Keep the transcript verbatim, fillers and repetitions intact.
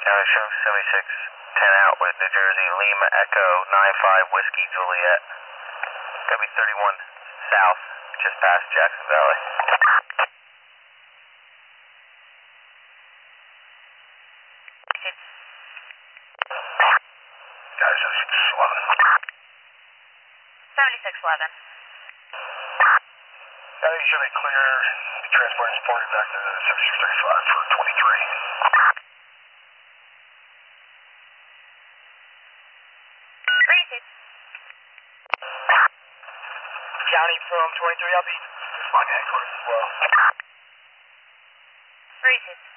County Sheriff seventy-six ten out with New Jersey, Lima Echo nine five Whiskey Juliet. W thirty-one south, just past Jackson Valley. County seventy-six eleven. seventy-six eleven. County should be clear. Transport is reported back to seventy-six thirty-five for twenty-three. County from twenty-three, I'll be responding headquarters as well. Reason.